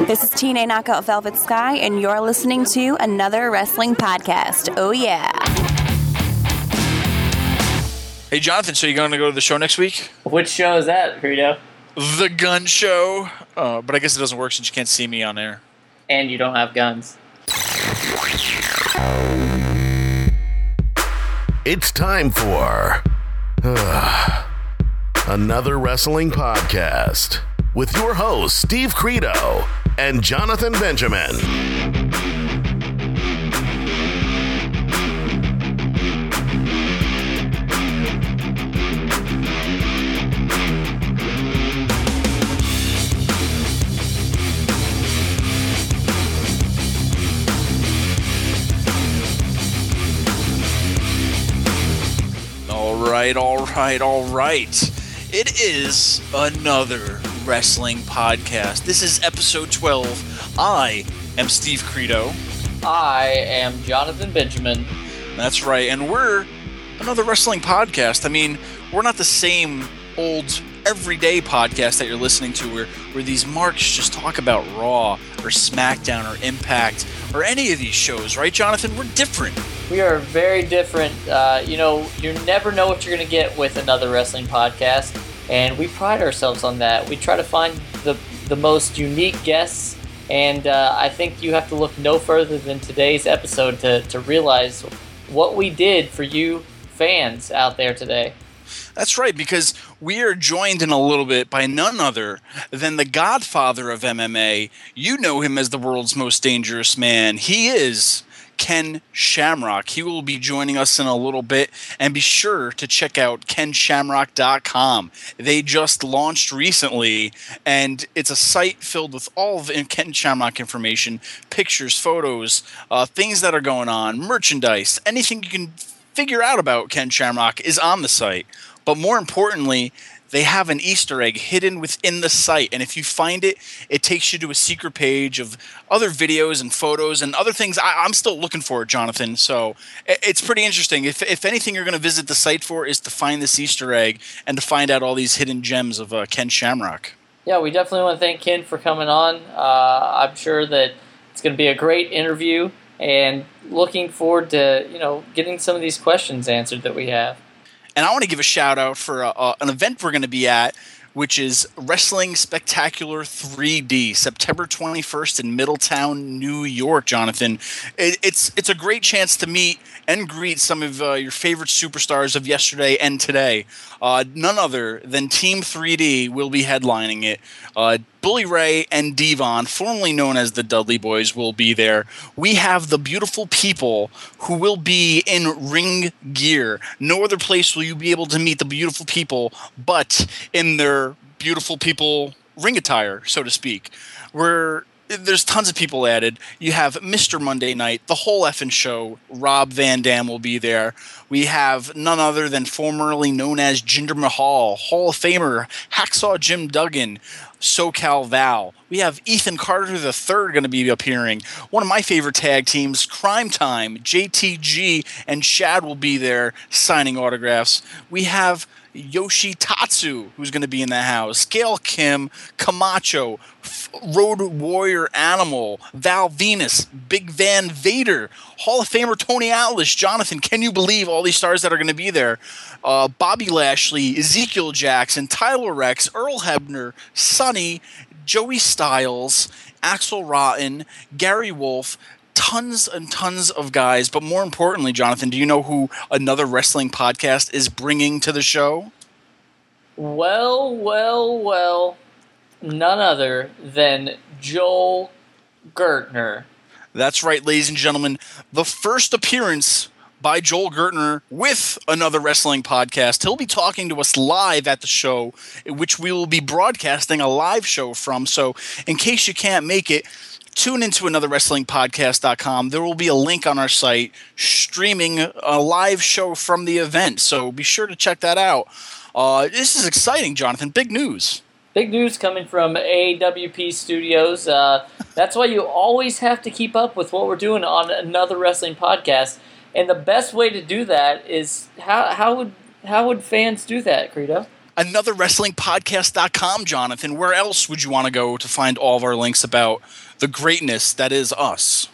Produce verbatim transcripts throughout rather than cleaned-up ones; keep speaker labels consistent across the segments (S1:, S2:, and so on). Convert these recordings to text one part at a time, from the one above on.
S1: This is T N A Knockout Velvet Sky, and you're listening to another wrestling podcast. Oh, yeah.
S2: Hey, Jonathan, so you going to go to the show next week?
S3: Which show is that, Credo?
S2: The Gun Show. Uh, but I guess it doesn't work since you can't see me on air.
S3: And you don't have guns.
S4: It's time for uh, another wrestling podcast with your hosts, Steve Credo and Jonathan Benjamin.
S2: All right, all right, all right. It is another wrestling podcast. This is episode twelve. I am Steve Credo.
S3: I am Jonathan Benjamin.
S2: That's right, and we're another wrestling podcast. I mean, we're not the same old everyday podcast that you're listening to where, where these marks just talk about Raw or SmackDown or Impact or any of these shows, right, Jonathan? We're different.
S3: We are very different. Uh, you know, you never know what you're going to get with another wrestling podcast, and we pride ourselves on that. We try to find the, the most unique guests, and uh, I think you have to look no further than today's episode to, to realize what we did for you fans out there today.
S2: That's right, because we are joined in a little bit by none other than the godfather of M M A. You know him as the world's most dangerous man. He is Ken Shamrock. He will be joining us in a little bit, and be sure to check out ken shamrock dot com. They just launched recently, and it's a site filled with all of Ken Shamrock information, pictures, photos, uh, things that are going on, merchandise, anything you can figure out about Ken Shamrock is on the site. But more importantly, they have an Easter egg hidden within the site, and if you find it, it takes you to a secret page of other videos and photos and other things. I, I'm still looking for it, Jonathan, so it, it's pretty interesting. If, if anything you're going to visit the site for is to find this Easter egg and to find out all these hidden gems of uh, Ken Shamrock.
S3: Yeah, we definitely want to thank Ken for coming on. Uh, I'm sure that it's going to be a great interview, and looking forward to, you know, getting some of these questions answered that we have.
S2: And I want to give a shout out for uh, uh, an event we're going to be at, which is Wrestling Spectacular three D, September twenty-first in Middletown, New York, Jonathan. It, it's it's a great chance to meet and greet some of uh, your favorite superstars of yesterday and today. Uh, none other than Team three D will be headlining it. Uh, Bully Ray and Devon, formerly known as the Dudley Boys, will be there. We have the beautiful people who will be in ring gear. No other place will you be able to meet the beautiful people but in their beautiful people ring attire, so to speak. We're There's tons of people added. You have Mister Monday Night, the whole effing show. Rob Van Dam will be there. We have none other than formerly known as Jinder Mahal, Hall of Famer Hacksaw Jim Duggan, SoCal Val. We have Ethan Carter the third going to be appearing. One of my favorite tag teams, Crime Time, J T G and Shad will be there signing autographs. We have Yoshi Tatsu, who's going to be in the house, Gail Kim, Camacho, F- Road Warrior Animal, Val Venus, Big Van Vader, Hall of Famer Tony Atlas. Jonathan, can you believe all these stars that are going to be there? Uh, Bobby Lashley, Ezekiel Jackson, Tyler Rex, Earl Hebner, Sonny, Joey Styles, Axel Rotten, Gary Wolf, tons and tons of guys. But more importantly, Jonathan, do you know who another wrestling podcast is bringing to the show?
S3: Well, well, well, none other than Joel Gertner.
S2: That's right, ladies and gentlemen. The first appearance by Joel Gertner with another wrestling podcast. He'll be talking to us live at the show, which we will be broadcasting a live show from. So in case you can't make it, tune into another wrestling podcast dot com. There will be a link on our site streaming a live show from the event. So be sure to check that out. Uh, this is exciting, Jonathan. Big news.
S3: Big news coming from A W P Studios. Uh, that's why you always have to keep up with what we're doing on another wrestling podcast. And the best way to do that is how how would how would fans do that, Credo?
S2: another wrestling podcast dot com, Jonathan. Where else would you want to go to find all of our links about the greatness that is us?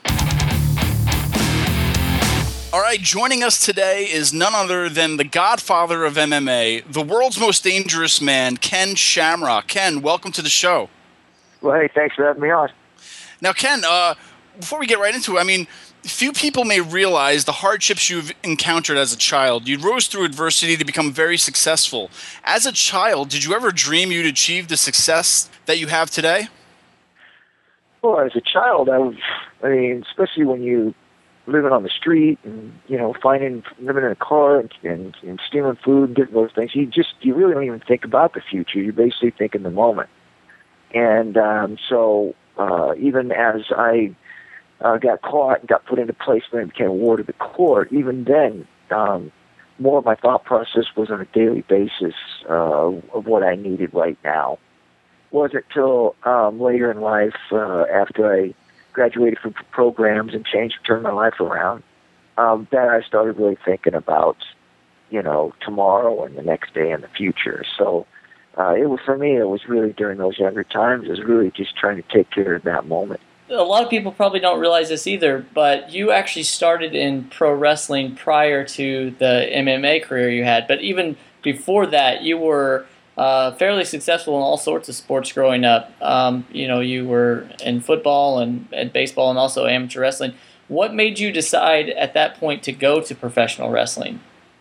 S2: All right, joining us today is none other than the godfather of M M A, the world's most dangerous man, Ken Shamrock. Ken, welcome to the show.
S5: Well, hey, thanks for having me on.
S2: Now, Ken, uh, before we get right into it, I mean, few people may realize the hardships you've encountered as a child. You rose through adversity to become very successful. As a child, did you ever dream you'd achieve the success that you have today?
S5: Well, as a child, I was, I mean, especially when you living on the street and, you know, finding, living in a car and, and, and stealing food and getting those things, you just, you really don't even think about the future. You basically think in the moment. And um, so uh, even as I uh, got caught and got put into placement and became a ward of the court, even then, um, more of my thought process was on a daily basis uh, of what I needed right now. It wasn't until um, later in life, uh, after I graduated from programs and changed, turned my life around, um, that I started really thinking about, you know, tomorrow and the next day and the future. So uh, it was, for me, it was really during those younger times, it was really just trying to take care of that moment.
S3: A lot of people probably don't realize this either, but you actually started in pro wrestling prior to the M M A career you had. But even before that, you were Uh, fairly successful in all sorts of sports growing up. Um, you know, you were in football and, and baseball and also amateur wrestling. What made you decide at that point to go to professional wrestling?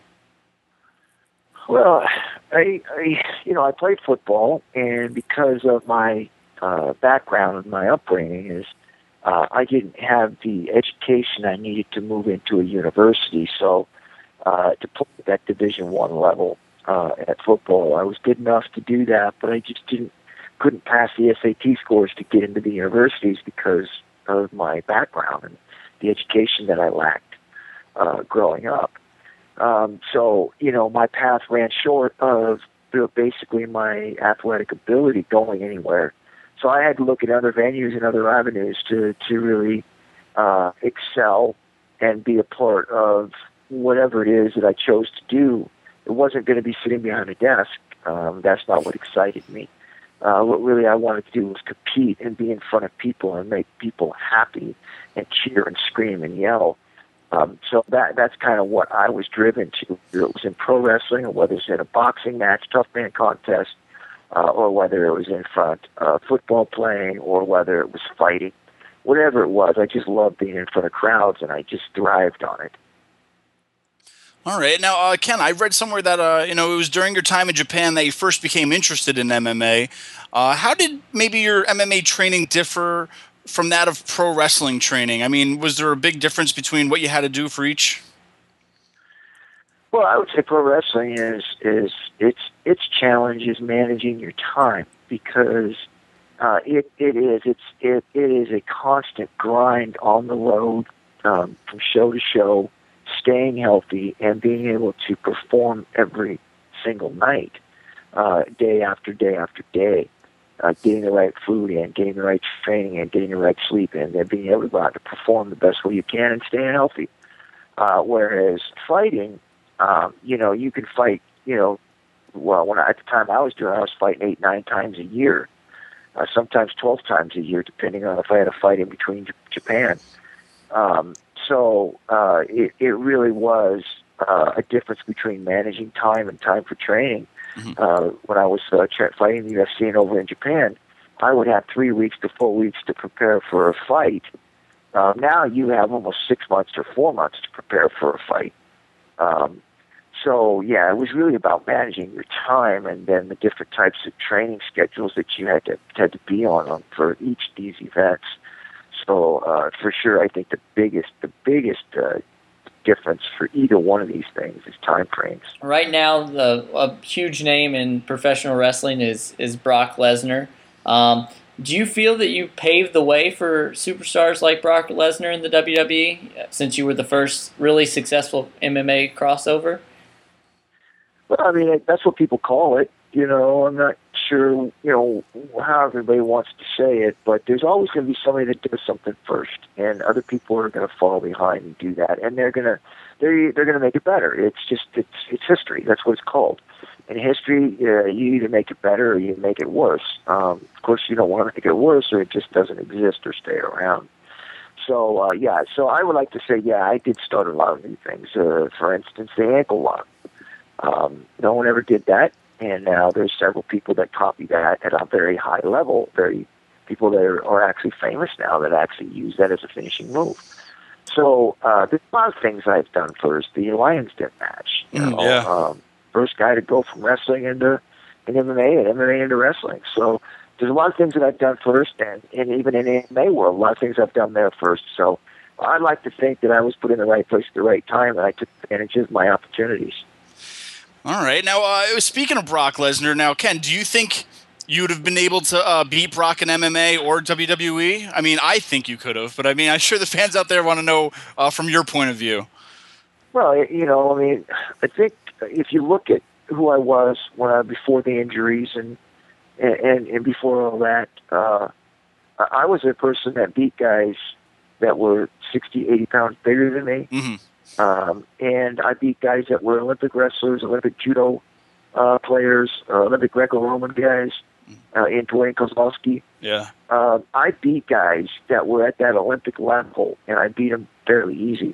S5: Well, I, I you know, I played football, and because of my uh, background and my upbringing is uh, I didn't have the education I needed to move into a university, so uh, to play at that Division One level Uh, at football, I was good enough to do that, but I just didn't couldn't pass the S A T scores to get into the universities because of my background and the education that I lacked uh, growing up. Um, so, you know, my path ran short of you know, basically my athletic ability going anywhere. So I had to look at other venues and other avenues to to really uh, excel and be a part of whatever it is that I chose to do. It wasn't going to be sitting behind a desk. Um, that's not what excited me. Uh, what really I wanted to do was compete and be in front of people and make people happy and cheer and scream and yell. Um, so that that's kind of what I was driven to. Whether it was in pro wrestling or whether it was in a boxing match, tough man contest, uh, or whether it was in front of football playing or whether it was fighting. Whatever it was, I just loved being in front of crowds and I just thrived on it.
S2: All right. Now, uh, Ken, I read somewhere that, uh, you know, it was during your time in Japan that you first became interested in M M A. Uh, how did maybe your M M A training differ from that of pro wrestling training? I mean, was there a big difference between what you had to do for each?
S5: Well, I would say pro wrestling is, is its its challenge is managing your time because uh, it it is it's it, it is a constant grind on the road um, from show to show, staying healthy and being able to perform every single night, uh, day after day after day, uh, getting the right food in, getting the right training in, getting the right sleep in, and being able to go out to perform the best way you can and staying healthy. Uh, whereas fighting, um, you know, you can fight, you know, well, when I, at the time I was doing, I was fighting eight, nine times a year, uh, sometimes twelve times a year, depending on if I had a fight in between J- Japan. Um, So uh, it, it really was uh, a difference between managing time and time for training. Mm-hmm. Uh, when I was uh, tra- fighting the U F C and over in Japan, I would have three weeks to four weeks to prepare for a fight. Uh, now you have almost six months to four months to prepare for a fight. Um, so, yeah, it was really about managing your time and then the different types of training schedules that you had to had to be on for each of these events. So uh, for sure, I think the biggest the biggest uh, difference for either one of these things is time frames.
S3: Right now, the a huge name in professional wrestling is is Brock Lesnar. Um, do you feel that you paved the way for superstars like Brock Lesnar in the W W E since you were the first really successful M M A crossover?
S5: Well, I mean, that's what people call it. You know, I'm not sure, you know, how everybody wants to say it, but there's always going to be somebody that does something first, and other people are going to follow behind and do that, and they're going to they're they're going to make it better. It's just it's it's history. That's what it's called. in history, uh, you either make it better or you make it worse. Um, of course, you don't want to make it worse, or it just doesn't exist or stay around. So, uh, yeah, so I would like to say, yeah, I did start a lot of new things. Uh, for instance, the ankle lock. Um, no one ever did that, and now there's several people that copy that at a very high level, very people that are, are actually famous now that actually use that as a finishing move. So uh, there's a lot of things I've done first. The Lions Den match, you know,
S2: mm, yeah.
S5: um, first guy to go from wrestling into in M M A and M M A into wrestling. So there's a lot of things that I've done first, and, and even in the M M A world, a lot of things I've done there first. So I'd like to think that I was put in the right place at the right time, and I took advantage of my opportunities.
S2: All right. Now, uh, speaking of Brock Lesnar, now, Ken, do you think you would have been able to uh, beat Brock in M M A or W W E? I mean, I think you could have, but I mean, I'm sure the fans out there want to know uh, from your point of view.
S5: Well, you know, I mean, I think if you look at who I was when I before the injuries and and, and before all that, uh, I was a person that beat guys that were sixty, eighty pounds bigger than me.
S2: Mm-hmm.
S5: Um, and I beat guys that were Olympic wrestlers, Olympic judo uh, players, uh, Olympic Greco-Roman guys, uh, and Dwayne Kozlowski.
S2: Yeah.
S5: Uh, I beat guys that were at that Olympic level, and I beat them fairly easy.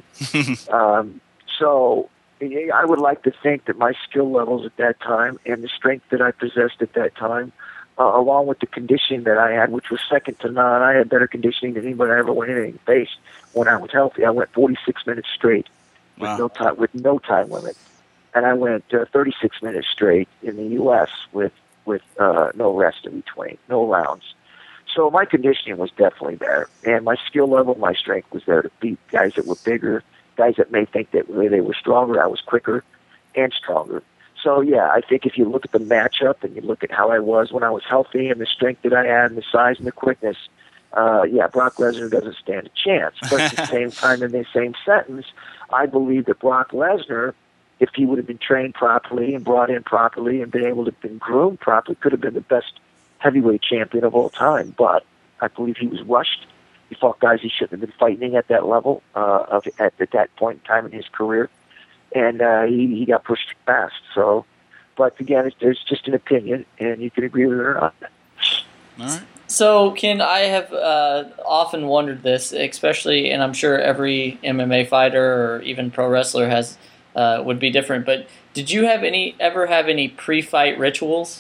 S5: um, so I would like to think that my skill levels at that time and the strength that I possessed at that time, uh, along with the conditioning that I had, which was second to none, I had better conditioning than anybody I ever went in and faced when I was healthy. I went forty-six minutes straight. With
S2: Wow.
S5: no time, with no time limit, and I went uh, thirty-six minutes straight in the U S with with uh, no rest in between, no rounds. So my conditioning was definitely there, and my skill level, my strength was there to beat guys that were bigger, guys that may think that they were stronger. I was quicker and stronger. So yeah, I think if you look at the matchup and you look at how I was when I was healthy and the strength that I had and the size and the quickness, uh, yeah, Brock Lesnar doesn't stand a chance. But at the same time, in the same sentence, I believe that Brock Lesnar, if he would have been trained properly and brought in properly and been able to have been groomed properly, could have been the best heavyweight champion of all time. But I believe he was rushed. He fought guys he shouldn't have been fighting at that level uh, of at, at that point in time in his career, and uh, he he got pushed fast. So, but again, it's, it's just an opinion, and you can agree with it or not.
S2: All right.
S3: So, Ken, I have uh, often wondered this, especially, and I'm sure every M M A fighter or even pro wrestler has uh, would be different. But did you have any ever have any pre-fight rituals?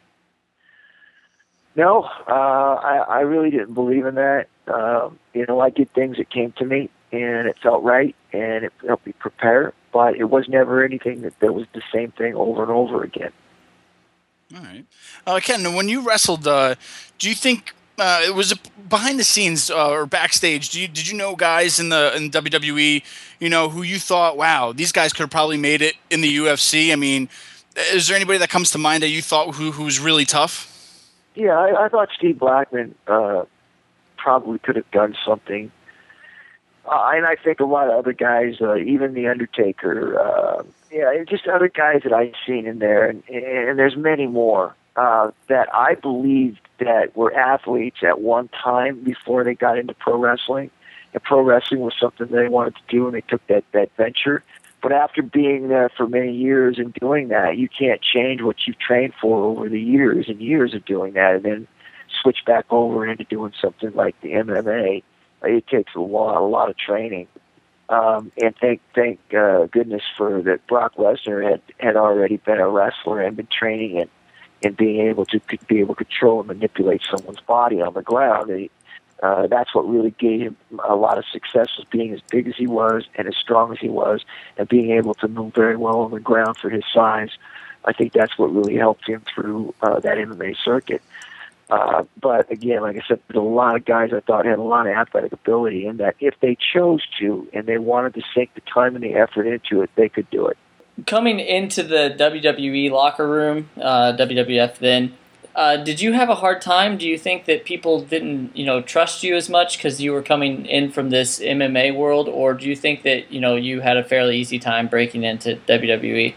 S5: No, uh, I, I really didn't believe in that. Um, you know, I did things that came to me, and it felt right, and it helped me prepare. But it was never anything that, that was the same thing over and over again.
S2: All right. Uh, Ken, when you wrestled, uh, do you think uh, it was behind the scenes uh, or backstage? Do you, did you know guys in the in W W E, you know, who you thought, wow, these guys could have probably made it in the U F C? I mean, is there anybody that comes to mind that you thought who who was really tough?
S5: Yeah, I, I thought Steve Blackman uh, probably could have done something. Uh, and I think a lot of other guys, uh, even The Undertaker, uh, yeah, just other guys that I've seen in there, and, and there's many more, uh, that I believed that were athletes at one time before they got into pro wrestling. And pro wrestling was something they wanted to do, and they took that, that venture. But after being there for many years and doing that, you can't change what you've trained for over the years and years of doing that and then switch back over into doing something like the M M A. It takes a lot, a lot of training. Um, and thank, thank uh, goodness for that Brock Lesnar had, had already been a wrestler and been training and, and being able to be able to control and manipulate someone's body on the ground. He, uh, that's what really gave him a lot of success, was being as big as he was and as strong as he was and being able to move very well on the ground for his size. I think that's what really helped him through uh, that M M A circuit. Uh, but again, like I said, there's a lot of guys I thought had a lot of athletic ability, and that if they chose to and they wanted to sink the time and the effort into it, they could do it.
S3: Coming into the W W E locker room, uh, W W F then, uh, did you have a hard time? Do you think that people didn't, you know, trust you as much because you were coming in from this M M A world, or do you think that, you know, you had a fairly easy time breaking into W W E?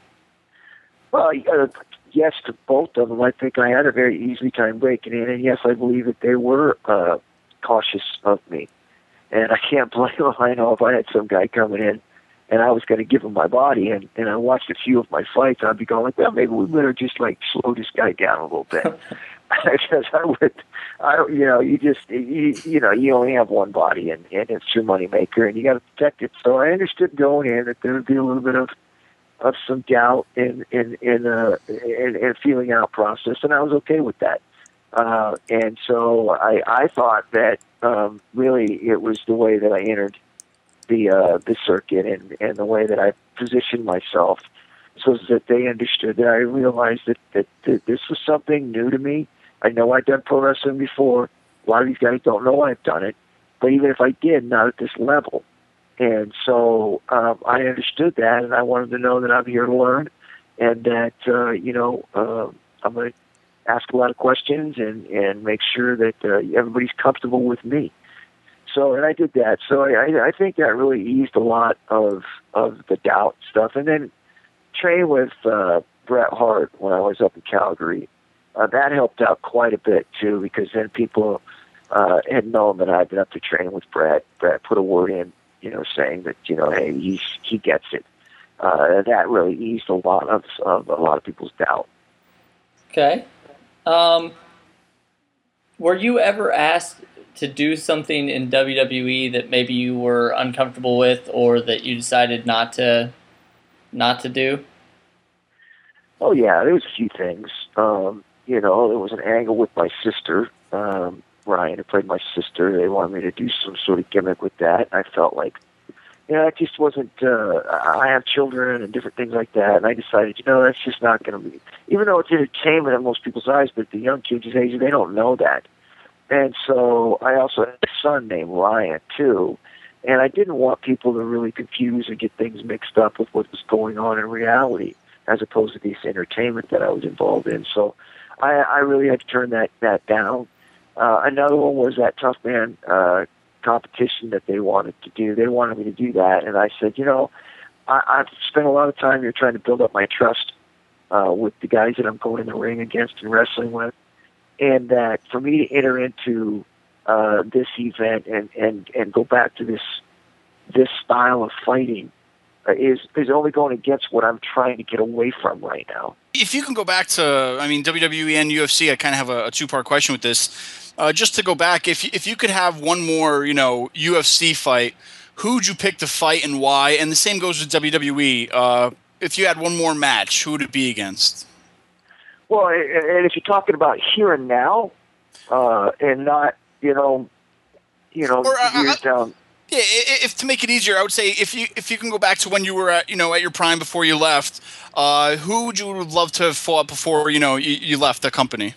S5: Well, uh, yes to both of them. I think I had a very easy time breaking in, and yes, I believe that they were uh, cautious of me. And I can't blame them. I know if I had some guy coming in and I was going to give him my body. And, and I watched a few of my fights. I'd be going like, well, maybe we better just like slow this guy down a little bit. Because I would, I, you know, you just, you, you know, you only have one body, and, and it's your moneymaker, and you got to protect it. So I understood going in that there would be a little bit of, of some doubt in in in a in, in feeling out process, and I was okay with that. Uh, and so I, I thought that um, really it was the way that I entered the uh, the circuit, and, and the way that I positioned myself, so that they understood that I realized that, that, that this was something new to me. I know I'd done pro wrestling before. A lot of these guys don't know I've done it, but even if I did, not at this level. And so um, I understood that, and I wanted to know that I'm here to learn, and that, uh, you know, uh, I'm going to ask a lot of questions and, and make sure that uh, everybody's comfortable with me. So, and I did that. So I, I think that really eased a lot of, of the doubt stuff. And then train with uh, Bret Hart when I was up in Calgary. Uh, that helped out quite a bit, too, because then people uh, had known that I'd been up to train with Bret. Bret put a word in, you know, saying that, you know, hey, he's, he gets it. Uh, that really eased a lot of, of a lot of people's doubt.
S3: Okay. Um, were you ever asked to do something in W W E that maybe you were uncomfortable with, or that you decided not to, not to do?
S5: Oh yeah, there was a few things. Um, you know, there was an angle with my sister, um, Ryan, who played my sister. They wanted me to do some sort of gimmick with that. I felt like, you know, it just wasn't, uh, I have children and different things like that, and I decided, you know, that's just not going to be, even though it's entertainment in most people's eyes, but the young kids' age, they don't know that. And so I also had a son named Ryan, too, and I didn't want people to really confuse or get things mixed up with what was going on in reality, as opposed to this entertainment that I was involved in. So I, I really had to turn that, that down. Uh, another one was that Tough Man uh, competition that they wanted to do. They wanted me to do that, and I said, you know, I, I've spent a lot of time here trying to build up my trust uh, with the guys that I'm going in the ring against and wrestling with, and that for me to enter into uh, this event and, and, and go back to this this style of fighting uh, is is only going against what I'm trying to get away from right now.
S2: If you can go back to, I mean, W W E and U F C, I kind of have a, a two-part question with this. Uh, just to go back, if if you could have one more, you know, U F C fight, who would you pick to fight and why? And the same goes with W W E. Uh, if you had one more match, who would it be against?
S5: Well, and if you're talking about here and now, uh, and not, you know, you know,
S2: or, uh,
S5: years
S2: uh,
S5: down.
S2: Yeah, if to make it easier, I would say if you if you can go back to when you were at, you know, at your prime before you left, uh, who would you love to have fought before, you know, you, you left the company?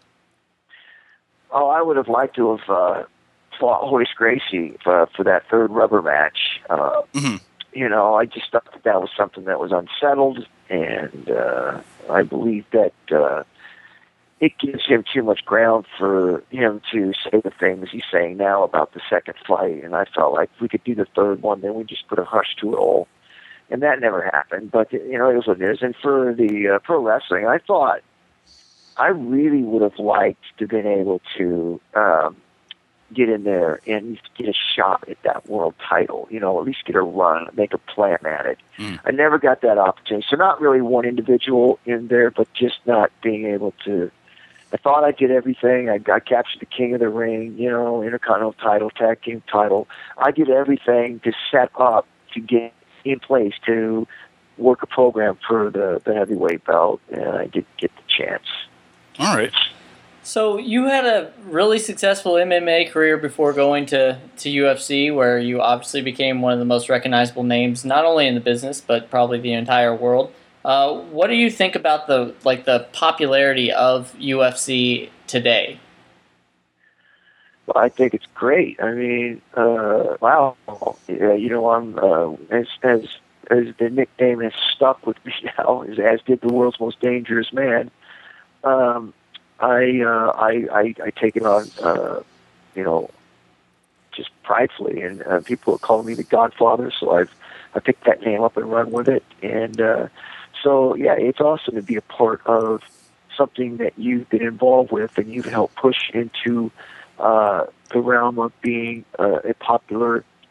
S5: Oh, I would have liked to have uh, fought Horace Gracie for, for that third rubber match. Uh, mm-hmm. You know, I just thought that that was something that was unsettled, and uh, I believe that uh, it gives him too much ground for him to say the things he's saying now about the second fight. And I felt like if we could do the third one, then we just put a hush to it all. And that never happened. But, you know, it is what it is. And for the uh, pro wrestling, I thought I really would have liked to have been able to um, get in there and get a shot at that world title, you know, at least get a run, make a plan at it. Mm. I never got that opportunity. So not really one individual in there, but just not being able to. I thought I did everything. I, I captured the King of the Ring, you know, Intercontinental title, Tag Team title. I did everything to set up to get in place to work a program for the, the heavyweight belt, and I didn't get the chance.
S2: All right.
S3: So you had a really successful M M A career before going to, to U F C, where you obviously became one of the most recognizable names, not only in the business, but probably the entire world. Uh, what do you think about the like the popularity of U F C today?
S5: Well, I think it's great. I mean, uh, wow, yeah, you know, I'm uh, as as as the nickname has stuck with me now, as, as did the world's most dangerous man. Um, I, uh, I I I take it on, uh, you know, just pridefully, and uh, people are calling me the Godfather, so I've I picked that name up and run with it, and. Uh, So, yeah, it's awesome to be a part of something that you've been involved with and you've helped push into uh, the realm of being uh, a popular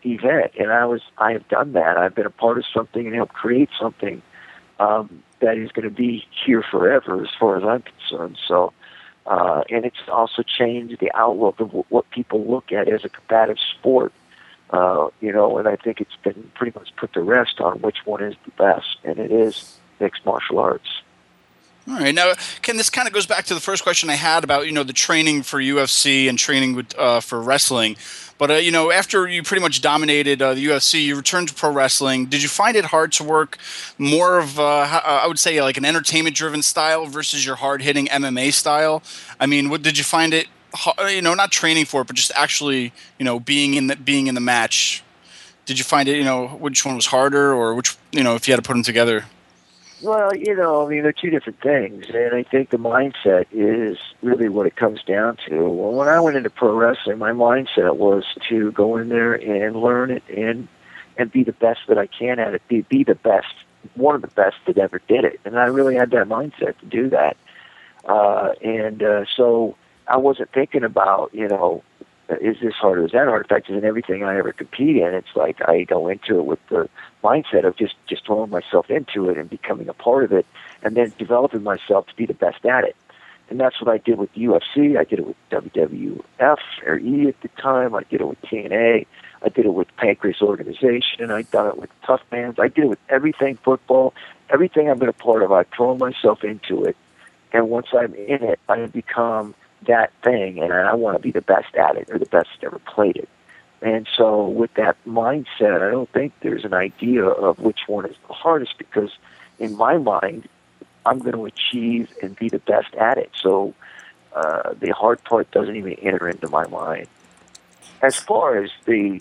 S5: event, and I was I have done that. I've been a part of something and helped create something um, that is going to be here forever, as far as I'm concerned. So, uh, and it's also changed the outlook of w- what people look at as a combative sport. Uh, you know, and I think it's been pretty much put to rest on which one is the best, and it is mixed martial arts.
S2: All right. Now, Ken, this kind of goes back to the first question I had about, you know, the training for U F C and training with, uh, for wrestling. But, uh, you know, after you pretty much dominated uh, the U F C, you returned to pro wrestling. Did you find it hard to work more of, uh, I would say, like an entertainment-driven style versus your hard-hitting M M A style? I mean, what did you find it, you know, not training for it, but just actually, you know, being in the, being in the match? Did you find it, you know, which one was harder, or which, you know, if you had to put them together?
S5: Well, you know, I mean, they're two different things, and I think the mindset is really what it comes down to. Well, when I went into pro wrestling, my mindset was to go in there and learn it and and be the best that I can at it, be, be the best, one of the best that ever did it. And I really had that mindset to do that. Uh, and uh, so I wasn't thinking about, you know, is this hard or is that hard? In fact, in everything I ever compete in, it's like I go into it with the mindset of just, just throwing myself into it and becoming a part of it, and then developing myself to be the best at it. And that's what I did with U F C. I did it with W W F or E at the time. I did it with T N A. I did it with Pancrase Organization, and I've done it with Tough Mans. I did it with everything football. Everything I've been a part of, I've thrown myself into it. And once I'm in it, I become that thing, and I want to be the best at it or the best that ever played it. And so with that mindset, I don't think there's an idea of which one is the hardest, because in my mind, I'm going to achieve and be the best at it. So uh, the hard part doesn't even enter into my mind. As far as the,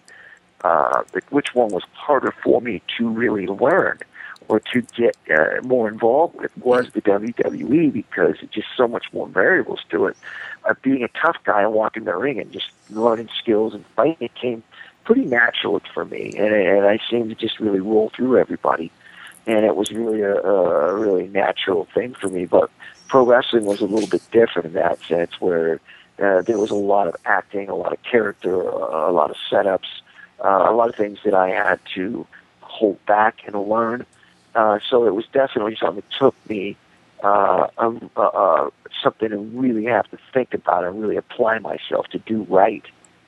S5: uh, the which one was harder for me to really learn or to get uh, more involved with was the W W E, because it's just so much more variables to it. Uh, being a tough guy and walking the ring and just learning skills and fighting, it came pretty natural for me, and, and I seemed to just really roll through everybody, and it was really a, a really natural thing for me. But pro wrestling was a little bit different in that sense, where uh, there was a lot of acting, a lot of character, a, a lot of setups, uh, a lot of things that I had to hold back and learn. Uh, so it was definitely something that took me uh, um, uh, uh, something to really have to think about and really apply myself to do right.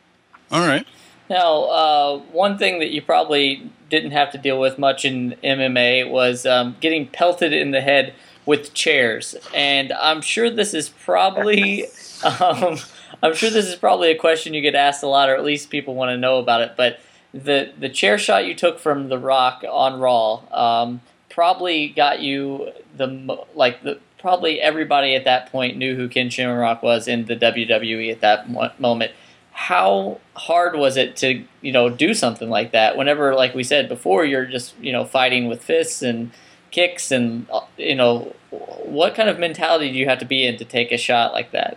S2: All right.
S3: Now, uh, one thing that you probably didn't have to deal with much in M M A was um, getting pelted in the head with chairs, and I'm sure this is probably, um, I'm sure this is probably a question you get asked a lot, or at least people want to know about it. But the the chair shot you took from The Rock on Raw um, probably got you the like the probably everybody at that point knew who Ken Shamrock was in the W W E at that moment. How hard was it to, you know, do something like that? Whenever, like we said before, you're just, you know, fighting with fists and kicks, and, you know, what kind of mentality do you have to be in to take a shot like that?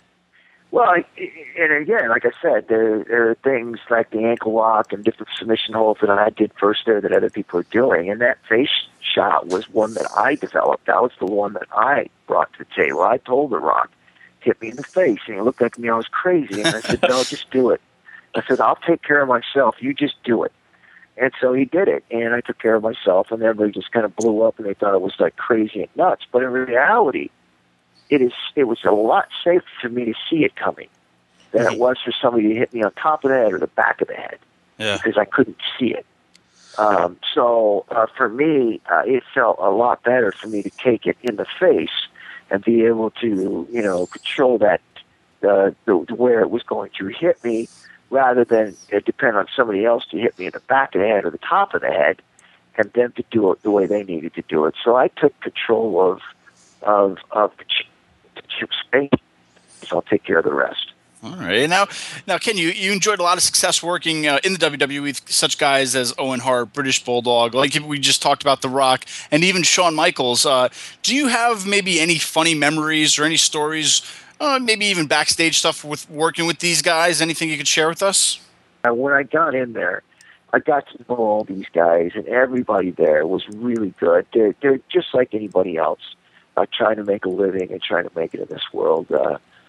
S5: Well, and again, like I said, there, there are things like the ankle lock and different submission holds that I did first there that other people are doing, and that face shot was one that I developed. That was the one that I brought to the table. I told The Rock, hit me in the face, and he looked at me, I was crazy, and I said, no, just do it. I said, I'll take care of myself, you just do it. And so he did it, and I took care of myself, and everybody just kind of blew up, and they thought it was like crazy and nuts. But in reality, it is it was a lot safer for me to see it coming than it was for somebody to hit me on top of the head or the back of the head, yeah, because I couldn't see it. Um, so uh, for me, uh, it felt a lot better for me to take it in the face and be able to, you know, control that, uh, the, where it was going to hit me, rather than it depend on somebody else to hit me in the back of the head or the top of the head, and them to do it the way they needed to do it. So I took control of of of the, ch- the ch- space. So I'll take care of the rest.
S2: All right. Now, now, Ken, you, you enjoyed a lot of success working uh, in the W W E with such guys as Owen Hart, British Bulldog, like we just talked about The Rock, and even Shawn Michaels. Uh, do you have maybe any funny memories or any stories, uh, maybe even backstage stuff with working with these guys? Anything you could share with us?
S5: Uh, when I got in there, I got to know all these guys, and everybody there was really good. They're, they're just like anybody else, uh, trying to make a living and trying to make it in this world. Uh,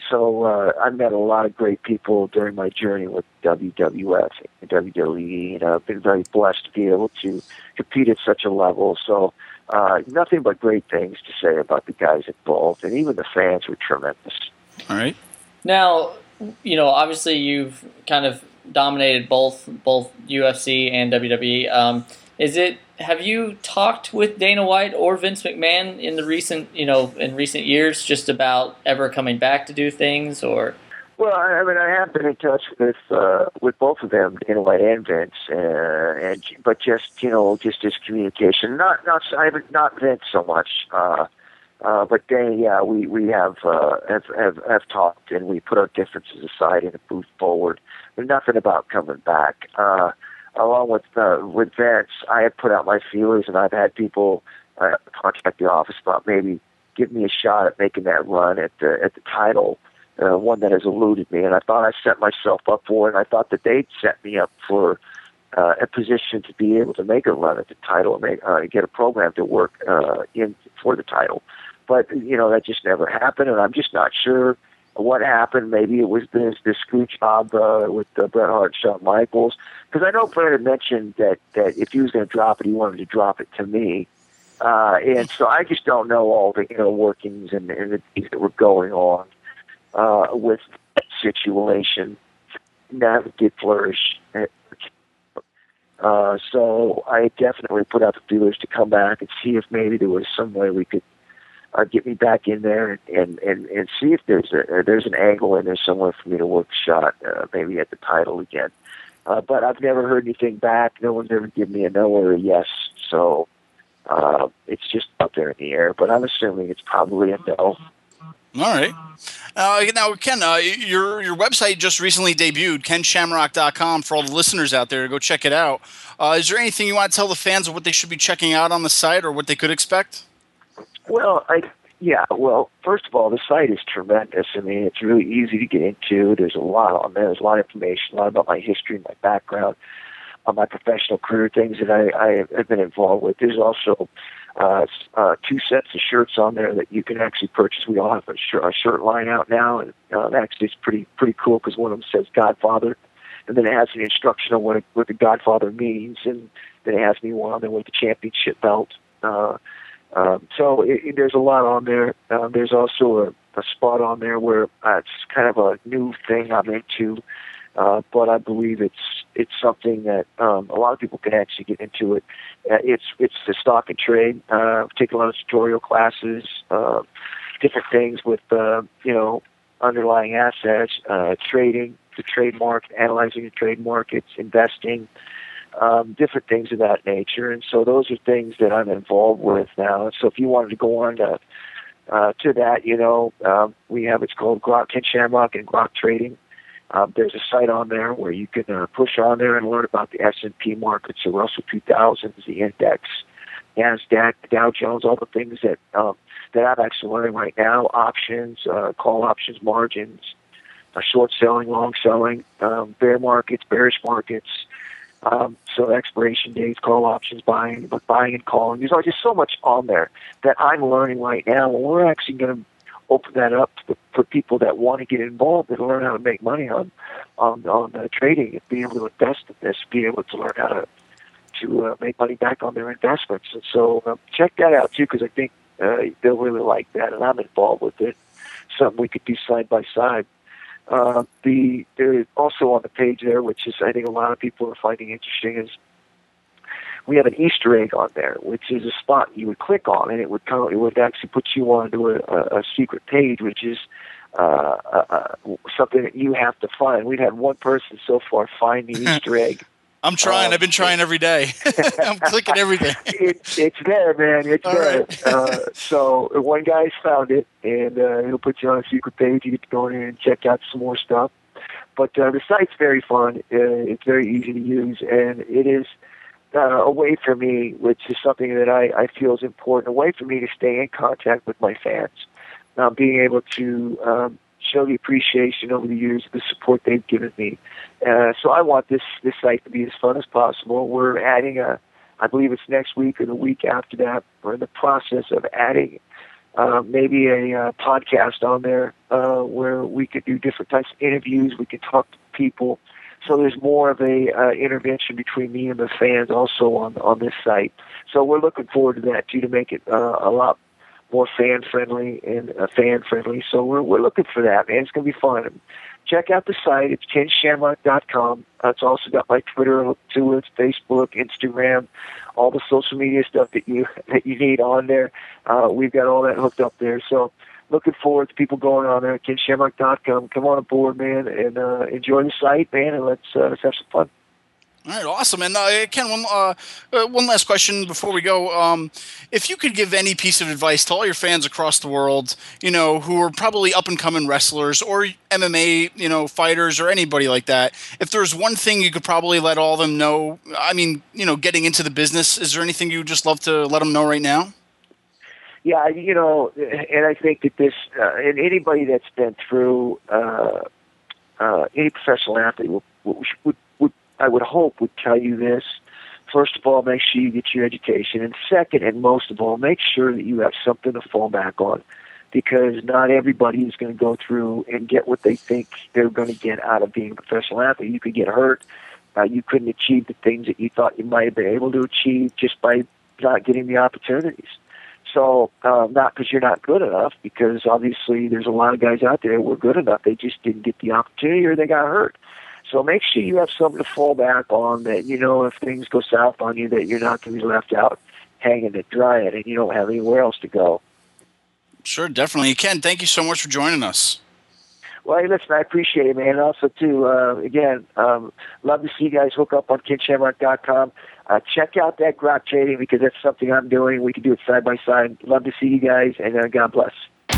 S5: so uh, I met a lot of great people during my journey with W W F and W W E, and I've been very blessed to be able to compete at such a level. So uh, nothing but great things to say about the guys involved, and even the fans were tremendous.
S2: All right.
S3: Now, you know, obviously you've kind of dominated both both U F C and W W E. Um, is it? Have you talked with Dana White or Vince McMahon in the recent, you know, in recent years, just about ever coming back to do things, or?
S5: Well, I mean, I have been in touch with uh, with both of them, Dana White and Vince, uh, and but just you know, just as communication. Not not I haven't not Vince so much, uh, uh, but Dana. Yeah, we we have, uh, have have have talked, and we put our differences aside and moved forward. But nothing about coming back. Uh, along with uh, with Vince, I have put out my feelers, and I've had people uh, contact the office about maybe give me a shot at making that run at the at the title. Uh, one that has eluded me, and I thought I set myself up for it, and I thought that they'd set me up for uh, a position to be able to make a run at the title and make, uh, get a program to work uh, in for the title. But, you know, that just never happened, and I'm just not sure what happened. Maybe it was this, this screw job uh, with uh, Bret Hart and Shawn Michaels, because I know Bret had mentioned that, that if he was going to drop it, he wanted to drop it to me. Uh, and so I just don't know all the, you know, workings and, and the things that were going on Uh, with that situation. Now it did flourish. Uh, so I definitely put out the feelers to come back and see if maybe there was some way we could uh, get me back in there and, and, and, and see if there's a, there's an angle in there somewhere for me to work a shot, uh, maybe at the title again. Uh, but I've never heard anything back. No one's ever given me a no or a yes. So uh, it's just up there in the air. But I'm assuming it's probably a no.
S2: All right. Uh, now, Ken, uh, your your website just recently debuted, ken shamrock dot com, for all the listeners out there. Go check it out. Uh, is there anything you want to tell the fans of what they should be checking out on the site or what they could expect?
S5: Well, I yeah. Well, first of all, the site is tremendous. I mean, it's really easy to get into. There's a lot on there. There's a lot of information, a lot about my history, my background, uh, my professional career, things that I, I have been involved with. There's also Uh, uh, two sets of shirts on there that you can actually purchase. We all have a, sh- a shirt line out now, and uh, actually it's pretty pretty cool because one of them says Godfather, and then it has an instruction on what, it, what the Godfather means, and then it has me one on there with the championship belt. Uh, um, so it, it, there's a lot on there. Uh, there's also a, a spot on there where uh, it's kind of a new thing I'm into, uh, but I believe it's it's something that um, a lot of people can actually get into it. Uh, it's it's the stock and trade. Uh, take a lot of tutorial classes, uh, different things with uh, you know underlying assets, uh, trading, the trade market, analyzing the trade markets, investing, um, different things of that nature. And so those are things that I'm involved with now. And so if you wanted to go on to uh, to that, you know, uh, we have it's called Grok, Ken Shamrock and Grok Trading. Um, there's a site on there where you can uh, push on there and learn about the S and P markets, the Russell two thousand, the index, NASDAQ, Dow Jones, all the things that um, that I'm actually learning right now, options, uh, call options, margins, uh, short selling, long selling, um, bear markets, bearish markets, um, so expiration dates, call options, buying, but buying and calling. There's just so much on there that I'm learning right now, and we're actually going to open that up for, for people that want to get involved and learn how to make money on on, on uh, trading and be able to invest in this, be able to learn how to to uh, make money back on their investments. And so uh, check that out too, because I think uh, they'll really like that, and I'm involved with it. Something we could do side by side. Uh, the there also on the page there, which is I think a lot of people are finding interesting, is we have an Easter egg on there, which is a spot you would click on, and it would come, it would actually put you onto a, a, a secret page, which is uh, uh, uh, something that you have to find. We've had one person so far find the Easter egg.
S2: I'm trying.
S5: Um,
S2: I've been trying every day. I'm clicking everything.
S5: it, it's there, man. It's
S2: All
S5: there.
S2: Right.
S5: uh, so one guy's found it, and uh, he'll put you on a secret page. You get to go in and check out some more stuff. But uh, the site's very fun. Uh, it's very easy to use, and it is Uh, a way for me, which is something that I, I feel is important, a way for me to stay in contact with my fans, uh, being able to um, show the appreciation over the years of the support they've given me. Uh, so I want this, this site to be as fun as possible. We're adding a, I believe it's next week or the week after that, we're in the process of adding uh, maybe a uh, podcast on there uh, where we could do different types of interviews. We could talk to people. So there's more of a uh, intervention between me and the fans also on on this site. So we're looking forward to that too, to make it uh, a lot more fan friendly and uh, fan friendly. So we're we're looking for that, man. It's gonna be fun. Check out the site. It's ken shamrock dot com. Uh, it's also got my Twitter hooked to it, Facebook, Instagram, all the social media stuff that you that you need on there. Uh, we've got all that hooked up there. So looking forward to people going on there at ken shamrock dot com. Come on aboard, man, and uh, enjoy the site, man, and let's uh, let's have some fun.
S2: All right, awesome. And uh, Ken, one uh, uh, one last question before we go. Um, if you could give any piece of advice to all your fans across the world, you know, who are probably up and coming wrestlers or M M A, you know, fighters or anybody like that, if there's one thing you could probably let all of them know, I mean, you know, getting into the business, is there anything you would just love to let them know right now?
S5: Yeah, you know, and I think that this, uh, and anybody that's been through uh, uh, any professional athlete would, would, would, would, I would hope, would tell you this. First of all, make sure you get your education. And second, and most of all, make sure that you have something to fall back on, because not everybody is going to go through and get what they think they're going to get out of being a professional athlete. You could get hurt. Uh, you couldn't achieve the things that you thought you might have been able to achieve just by not getting the opportunities. So uh, not because you're not good enough, because obviously there's a lot of guys out there who were good enough. They just didn't get the opportunity or they got hurt. So make sure you have something to fall back on, that, you know, if things go south on you, that you're not going to be left out hanging to dry it and you don't have anywhere else to go.
S2: Sure, definitely. Ken, thank you so much for joining us.
S5: Well, hey, listen, I appreciate it, man. And also, too, uh, again, um, love to see you guys hook up on ken shamrock dot com. Uh, check out that grok trading, because that's something I'm doing. We can do it side by side. Love to see you guys, and uh, God bless.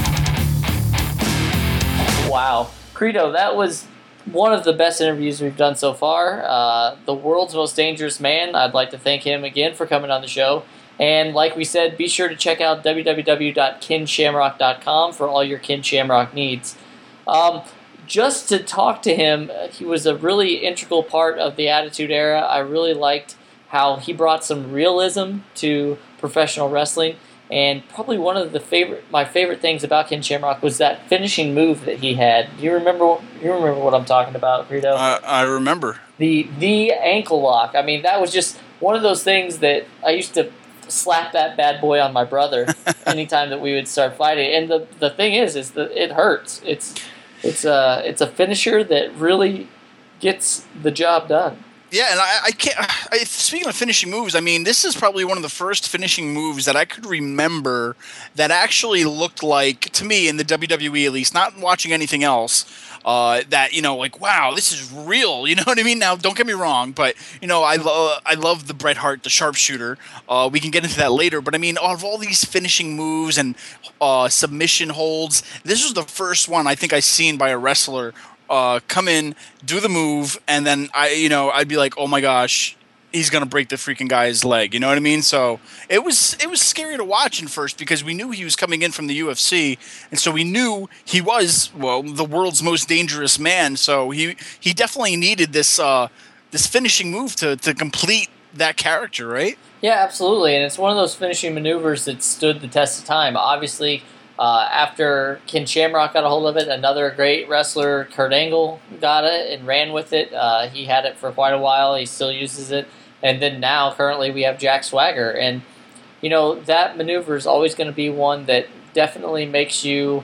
S3: Wow. Credo, that was one of the best interviews we've done so far. Uh, the world's most dangerous man. I'd like to thank him again for coming on the show. And like we said, be sure to check out w w w dot ken shamrock dot com for all your Ken Shamrock needs. Um, just to talk to him, he was a really integral part of the Attitude Era. I really liked how he brought some realism to professional wrestling. And probably one of the favorite, my favorite things about Ken Shamrock was that finishing move that he had. You remember? You remember what I'm talking about, Credo?
S2: Uh, I remember
S3: the the ankle lock. I mean, that was just one of those things that I used to slap that bad boy on my brother anytime that we would start fighting. And the the thing is, is that it hurts. It's it's a it's a finisher that really gets the job done.
S2: Yeah, and I, I can't. I, speaking of finishing moves, I mean, this is probably one of the first finishing moves that I could remember that actually looked like, to me, in the W W E at least, not watching anything else, uh, that, you know, like, wow, this is real. You know what I mean? Now, don't get me wrong, but, you know, I love I love the Bret Hart, the sharpshooter. Uh, we can get into that later, but I mean, out of all these finishing moves and uh, submission holds, this was the first one I think I seen by a wrestler. Uh, come in, do the move, and then I, you know, I'd be like, oh my gosh, he's gonna break the freaking guy's leg. You know what I mean? So it was it was scary to watch in first, because we knew he was coming in from the U F C, and so we knew he was, well, the world's most dangerous man. So he he definitely needed this uh, this finishing move to to complete that character, right?
S3: Yeah, absolutely, and it's one of those finishing maneuvers that stood the test of time. Obviously. Uh, after Ken Shamrock got a hold of it, another great wrestler, Kurt Angle, got it and ran with it. Uh, he had it for quite a while. He still uses it. And then now, currently, we have Jack Swagger. And, you know, that maneuver is always going to be one that definitely makes you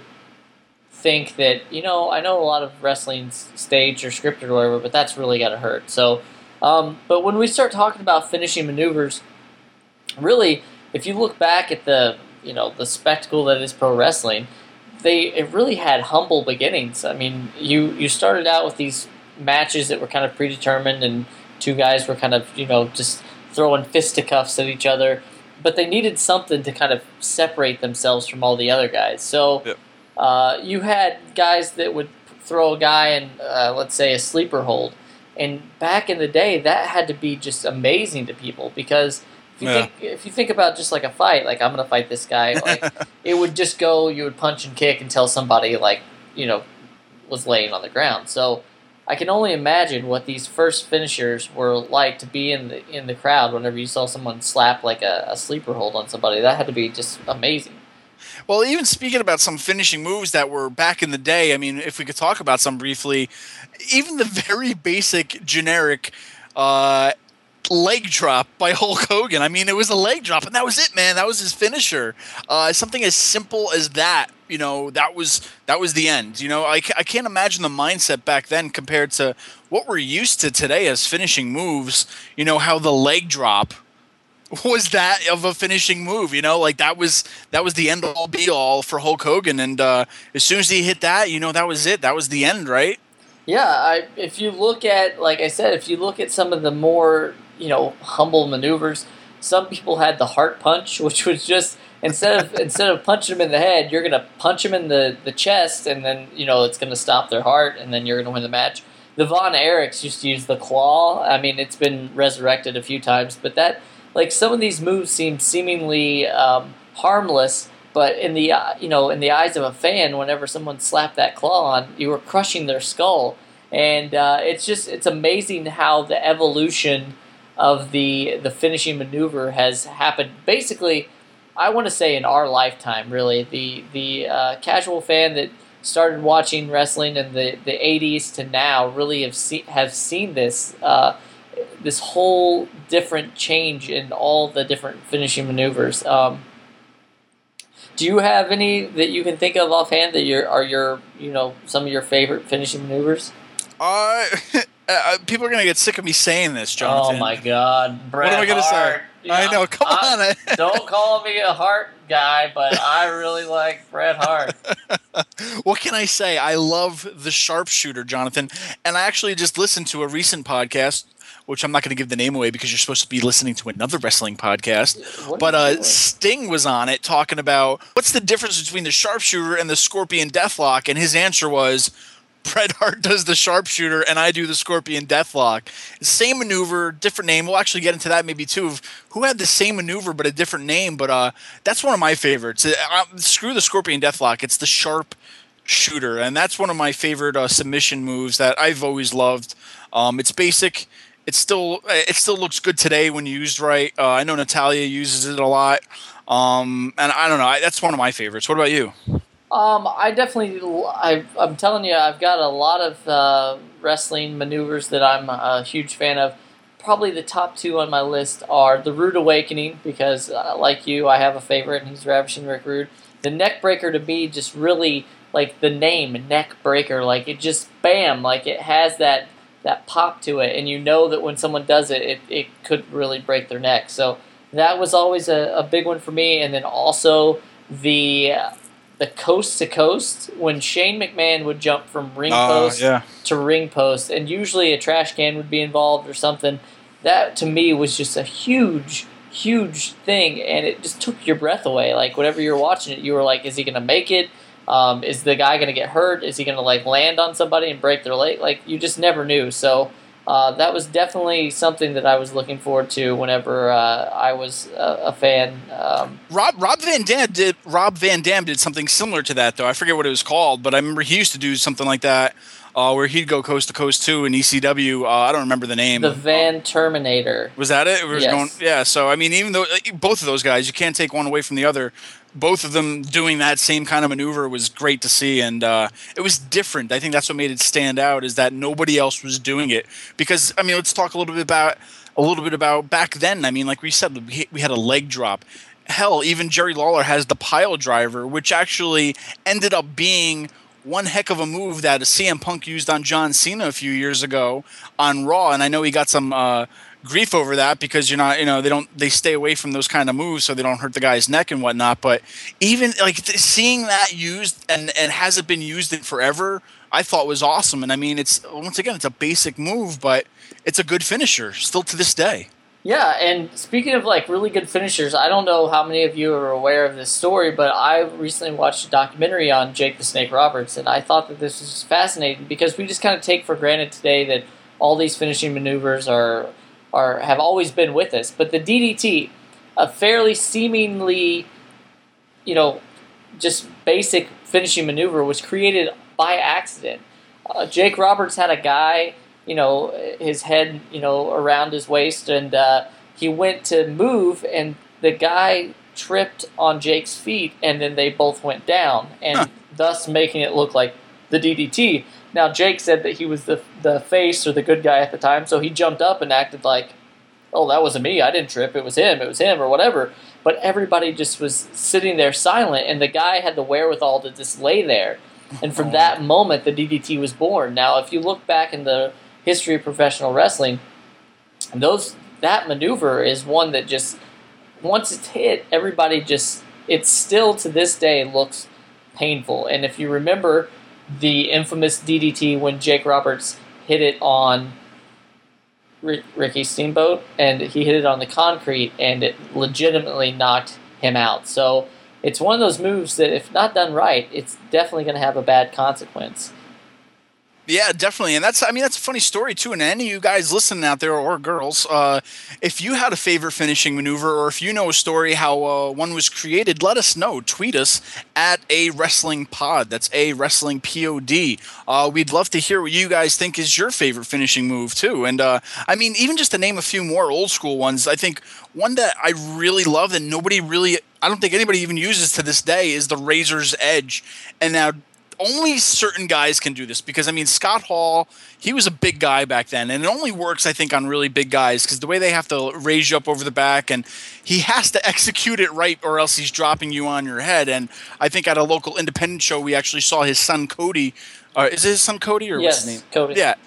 S3: think that, you know, I know a lot of wrestling's staged or scripted or whatever, but that's really got to hurt. So, um, but when we start talking about finishing maneuvers, really, if you look back at the you know, the spectacle that is pro wrestling, they it really had humble beginnings. I mean, you, you started out with these matches that were kind of predetermined, and two guys were kind of, you know, just throwing fisticuffs at each other, but they needed something to kind of separate themselves from all the other guys. So yep. uh, you had guys that would throw a guy in, uh, let's say, a sleeper hold, and back in the day, that had to be just amazing to people, because If you, yeah. think, if you think about just like a fight, like I'm going to fight this guy, like it would just go, you would punch and kick until somebody like, you know, was laying on the ground. So I can only imagine what these first finishers were like to be in the in the crowd whenever you saw someone slap like a, a sleeper hold on somebody. That had to be just amazing.
S2: Well, even speaking about some finishing moves that were back in the day, I mean, if we could talk about some briefly, even the very basic, generic uh, leg drop by Hulk Hogan. I mean, it was a leg drop, and that was it, man. That was his finisher. Uh, something as simple as that, you know, that was that was the end. You know, I, I can't imagine the mindset back then compared to what we're used to today as finishing moves. You know, how the leg drop was that of a finishing move, you know, like that was that was the end all be all for Hulk Hogan, and uh, as soon as he hit that, you know, that was it. That was the end, right?
S3: Yeah, I, if you look at, like I said, if you look at some of the more, you know, humble maneuvers, some people had the heart punch, which was just instead of instead of punching him in the head, you're gonna punch him in the, the chest, and then you know it's gonna stop their heart, and then you're gonna win the match. The Von Erichs used to use the claw. I mean, it's been resurrected a few times, but that. Like some of these moves seem seemingly um, harmless, but in the uh, you know in the eyes of a fan, whenever someone slapped that claw on, you were crushing their skull, and uh, it's just it's amazing how the evolution of the the finishing maneuver has happened. Basically, I want to say in our lifetime, really, the the uh, casual fan that started watching wrestling in the, the eighties to now really have see, have seen this. Uh, this whole different change in all the different finishing maneuvers. Um, do you have any that you can think of offhand that your are your you know some of your favorite finishing maneuvers?
S2: Uh, uh people are gonna get sick of me saying this, Jonathan.
S3: Oh my God, Bret
S2: What am I gonna
S3: Hart.
S2: say?
S3: You
S2: I know. Come
S3: I,
S2: on.
S3: Don't call me a Hart guy, but I really like Bret Hart.
S2: What can I say? I love the sharpshooter, Jonathan, and I actually just listened to a recent podcast, which I'm not going to give the name away because you're supposed to be listening to another wrestling podcast. But uh, Sting was on it talking about what's the difference between the sharpshooter and the Scorpion Deathlock, and his answer was, Bret Hart does the sharpshooter and I do the Scorpion Deathlock. Same maneuver, different name. We'll actually get into that maybe too, of who had the same maneuver but a different name. But uh, that's one of my favorites. Uh, screw the Scorpion Deathlock. It's the sharp shooter, and that's one of my favorite uh, submission moves that I've always loved. Um, it's basic. It still it still looks good today when used right. Uh, I know Natalya uses it a lot, um, and I don't know. I, that's one of my favorites. What about you?
S3: Um, I definitely, I, I'm telling you, I've got a lot of uh, wrestling maneuvers that I'm a huge fan of. Probably the top two on my list are the Rude Awakening, because uh, like you, I have a favorite, and he's Ravishing Rick Rude. The Neck Breaker to me just really, like the name, Neck Breaker, like it just, bam, like it has that, that pop to it, and you know that when someone does it, it, it could really break their neck. So that was always a, a big one for me, and then also the... Uh, The coast to coast, when Shane McMahon would jump from ring
S2: uh,
S3: post
S2: yeah.
S3: to ring post, and usually a trash can would be involved or something, that to me was just a huge, huge thing, and it just took your breath away. Like, whenever you were watching it, you were like, is he going to make it? Um, is the guy going to get hurt? Is he going to, like, land on somebody and break their leg? Like, you just never knew. So uh, that was definitely something that I was looking forward to whenever uh, I was a, a fan. Um,
S2: Rob Rob Van Dam did Rob Van Dam did something similar to that, though. I forget what it was called, but I remember he used to do something like that, uh, where he'd go coast to coast too in E C W. Uh, I don't remember the name.
S3: the Van Terminator.
S2: Was that it? It was
S3: Yes.
S2: going, yeah. So I mean, even though both of those guys, you can't take one away from the other. Both of them doing that same kind of maneuver was great to see, and uh, it was different. I think that's what made it stand out, is that nobody else was doing it. Because I mean, let's talk a little bit about a little bit about back then. I mean, like we said, we had a leg drop. Hell, even Jerry Lawler has the pile driver, which actually ended up being one heck of a move that C M Punk used on John Cena a few years ago on Raw, and I know he got some uh, grief over that because you're not, you know, they don't, they stay away from those kind of moves so they don't hurt the guy's neck and whatnot. But even like seeing that used and and hasn't been used in forever, I thought was awesome. And I mean, it's once again, it's a basic move, but it's a good finisher still to this day.
S3: Yeah, and speaking of like really good finishers, I don't know how many of you are aware of this story, but I recently watched a documentary on Jake the Snake Roberts, and I thought that this was fascinating because we just kind of take for granted today that all these finishing maneuvers are are have always been with us. But the D D T, a fairly seemingly, you know, just basic finishing maneuver, was created by accident. Uh, Jake Roberts had a guy, you know, his head, you know, around his waist, and uh, he went to move, and the guy tripped on Jake's feet, and then they both went down, and huh. thus making it look like the D D T. Now, Jake said that he was the the face or the good guy at the time, so he jumped up and acted like, oh, that wasn't me, I didn't trip, it was him, it was him, or whatever. But everybody just was sitting there silent, and the guy had the wherewithal to just lay there. And from that moment, the D D T was born. Now, if you look back in the history of professional wrestling, those that maneuver is one that just, once it's hit, everybody just, it still to this day looks painful. And if you remember the infamous D D T when Jake Roberts hit it on R- Ricky Steamboat, and he hit it on the concrete, and it legitimately knocked him out. So it's one of those moves that, if not done right, it's definitely going to have a bad consequence.
S2: Yeah, definitely. And that's, I mean, that's a funny story too. And any of you guys listening out there, or girls, uh, if you had a favorite finishing maneuver, or if you know a story how uh, one was created, let us know. Tweet us at A Wrestling Pod. That's A Wrestling P O D. Uh, we'd love to hear what you guys think is your favorite finishing move too. And uh, I mean, even just to name a few more old school ones, I think one that I really love and nobody really, I don't think anybody even uses to this day, is the Razor's Edge. And now, only certain guys can do this, because, I mean, Scott Hall, he was a big guy back then, and it only works, I think, on really big guys, because the way they have to raise you up over the back, and he has to execute it right, or else he's dropping you on your head. And I think at a local independent show, we actually saw his son Cody. Uh, is it his son Cody, or
S3: yes,
S2: what's his name?
S3: Cody.
S2: Yeah,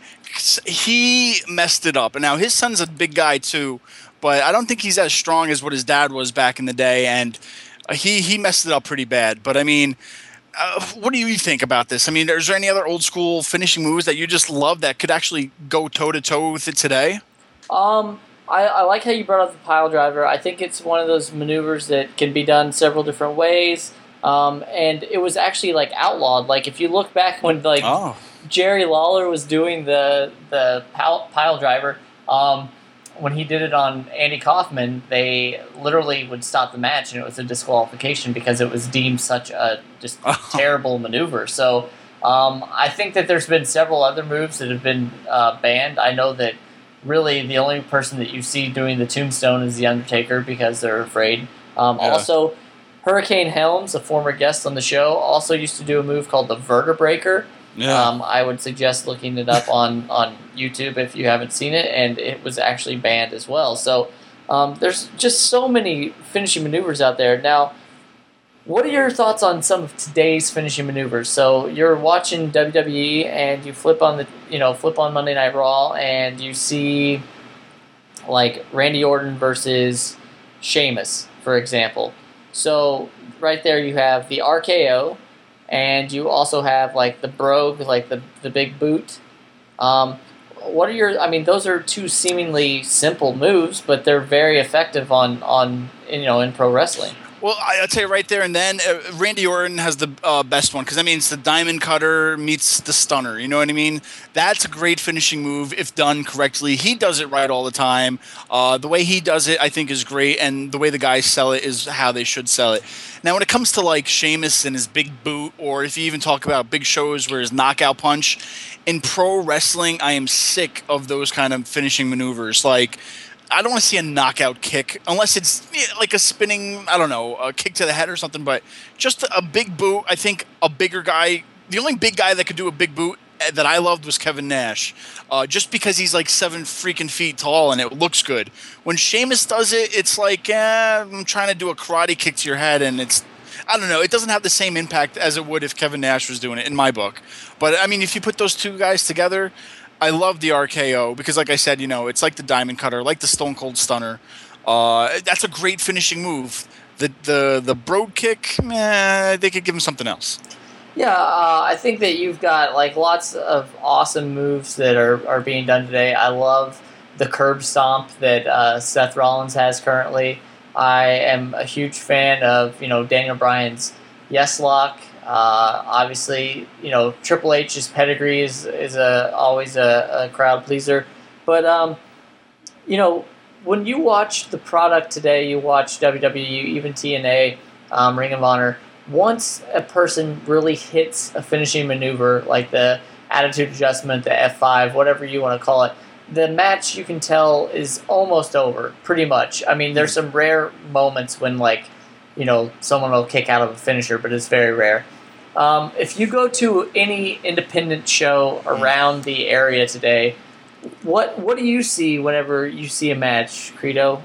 S2: he messed it up, and now his son's a big guy too, but I don't think he's as strong as what his dad was back in the day, and he he messed it up pretty bad. But I mean, Uh, what do you think about this? I mean, is there any other old school finishing moves that you just love that could actually go toe to toe with it today?
S3: Um, I, I like how you brought up the pile driver. I think it's one of those maneuvers that can be done several different ways. Um, and it was actually like outlawed. Like if you look back when like
S2: oh.
S3: Jerry Lawler was doing the the pile, pile driver, um, when he did it on Andy Kaufman, they literally would stop the match, and it was a disqualification because it was deemed such a just oh. terrible maneuver. So um, I think that there's been several other moves that have been uh, banned. I know that really the only person that you see doing the tombstone is The Undertaker because they're afraid. Um, yeah. Also, Hurricane Helms, a former guest on the show, also used to do a move called the Vertebreaker. Yeah. Um, I would suggest looking it up on, on YouTube if you haven't seen it, and it was actually banned as well. So um, there's just so many finishing maneuvers out there. Now, what are your thoughts on some of today's finishing maneuvers? So you're watching W W E and you flip on the you know flip on Monday Night Raw and you see like Randy Orton versus Sheamus, for example. So right there you have the R K O. And you also have like the brogue, like the the big boot. Um, what are your? I mean, those are two seemingly simple moves, but they're very effective on on you know in pro wrestling.
S2: Well, I'll tell you right there and then, uh, Randy Orton has the uh, best one, because, I mean, it's the diamond cutter meets the stunner, you know what I mean? That's a great finishing move if done correctly. He does it right all the time. Uh, the way he does it, I think, is great, and the way the guys sell it is how they should sell it. Now, when it comes to, like, Sheamus and his big boot, or if you even talk about big shows where his knockout punch, in pro wrestling, I am sick of those kind of finishing maneuvers. Like, I don't want to see a knockout kick unless it's like a spinning, I don't know, a kick to the head or something. But just a big boot, I think a bigger guy, the only big guy that could do a big boot that I loved was Kevin Nash. Uh, just because he's like seven freaking feet tall and it looks good. When Sheamus does it, it's like, eh, I'm trying to do a karate kick to your head, and it's, I don't know, it doesn't have the same impact as it would if Kevin Nash was doing it in my book. But I mean, if you put those two guys together, I love the R K O because, like I said, you know, it's like the diamond cutter, like the Stone Cold Stunner. Uh, that's a great finishing move. The the the brogue kick, eh, they could give him something else.
S3: Yeah, uh, I think that you've got like lots of awesome moves that are, are being done today. I love the curb stomp that uh, Seth Rollins has currently. I am a huge fan of you know Daniel Bryan's Yes Lock. Uh, obviously, you know Triple H's pedigree is is a always a, a crowd pleaser, but um, you know when you watch the product today, you watch W W E, even T N A, um, Ring of Honor. Once a person really hits a finishing maneuver like the attitude adjustment, the F five, whatever you want to call it, the match you can tell is almost over, pretty much. I mean, there's some rare moments when like you know, someone will kick out of a finisher, but it's very rare. Um, if you go to any independent show around the area today, what what do you see whenever you see a match, Credo?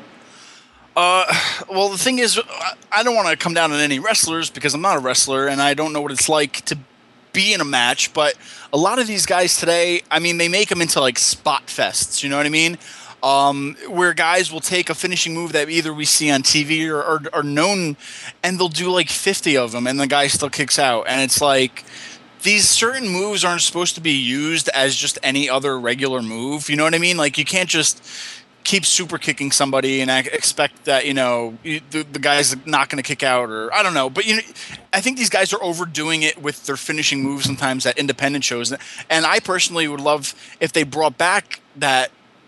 S2: Uh, well, the thing is, I don't want to come down on any wrestlers because I'm not a wrestler and I don't know what it's like to be in a match. But a lot of these guys today, I mean, they make them into like spot fests. You know what I mean? Um, where guys will take a finishing move that either we see on T V or are, are known, and they'll do like fifty of them, and the guy still kicks out. And it's like these certain moves aren't supposed to be used as just any other regular move. You know what I mean? Like you can't just keep super kicking somebody and expect that, you know, the, the guy's not going to kick out, or I don't know. But you know, I think these guys are overdoing it with their finishing moves sometimes at independent shows. And I personally would love if they brought back that